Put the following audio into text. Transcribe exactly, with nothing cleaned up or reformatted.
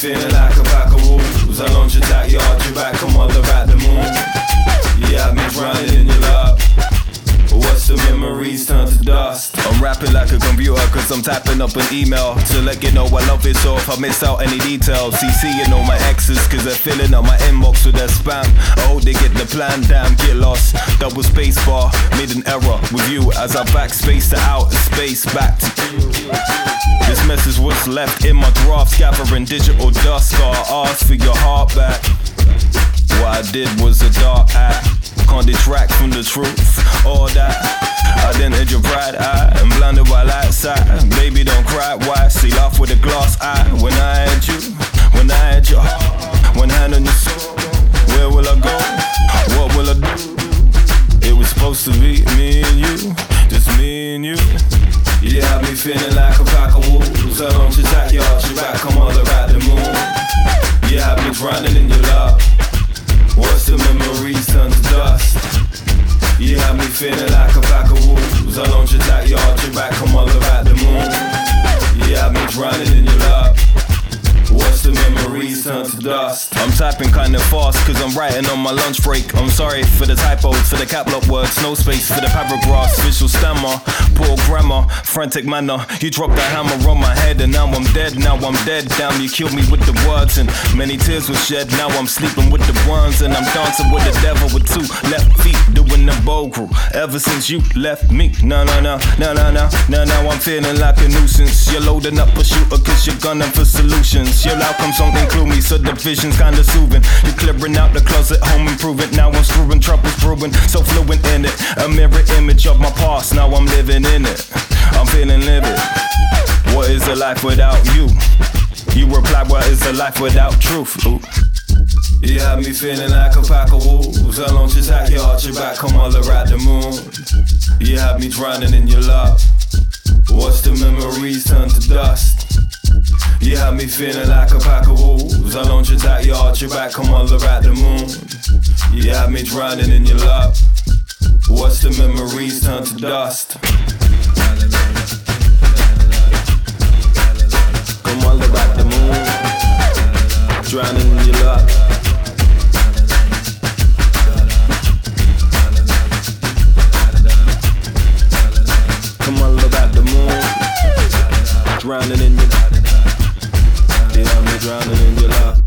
feeling like a pack of wolves. I launch attack, you arch your back, come holler at the moon. You have me drowning in your love. What's the memories turn to dust? I'm rapping like a computer cause I'm typing up an email to let you know I love it, so if I miss out any details, CCing all my exes cause they're filling up my inbox with their spam. I hope they get the plan, damn, get lost. Double space bar, made an error with you as I backspace to outer space back to you. This message was left in my drafts, gathering digital dust. Gotta ask for your heart back. What I did was a dark act. Can't detract from the truth, all that. I then hit your bright eye and blinded by light side. Baby, don't cry, why? See, laugh with a glass eye. When I had you, when I had your heart, one hand on your soul. Where will I go? What will I do? It was supposed to be me and you, just me and you. You have me feeling like a pack of wolves. I don't just attack you, arch your back, come holler at the moon. You have me drowning in your love. What's the memories turn to dust? You have me feeling like a pack of wolves. I launch attack, you arch your back, come holler at the moon. You have me drowning in your love. What's the memories turn to dust? I'm typing kinda fast cause I'm writing on my lunch break. I'm sorry for the typos, for the cap lock words, no space for the paragraphs, visual stammer, poor grammar, frantic manner. You dropped the hammer on my head and now I'm dead, now I'm dead. Damn, you killed me with the words and many tears were shed. Now I'm sleeping with the worms and I'm dancing with the devil with two left feet doing the bogle. Ever since you left me, no, no, no, no, no, no, no, no, I'm feeling like a nuisance. You're loading up a shooter cause you're gunning for solutions. Your outcomes don't include me, so the vision's kinda soothing. You're clearing out the closet, home improving. Now I'm screwing, trouble's brewing, so fluent in it. A mirror image of my past, now I'm living in it. I'm feeling livid. What is a life without you? You reply, what is a life without truth? Ooh. You have me feeling like a pack of wolves. I launch attack, you arch your back, come holler at the moon. You have me drowning in your love. Watch the memories turn to dust. You have me feeling like a pack of wolves. I launch attack, you arch your back, come holler at the moon. You have me drowning in your love. Watch the memories turn to dust. Come holler at the moon. Drowning in your love. Come holler at the moon. Drowning in your love. Yeah, I'm drowning in your love.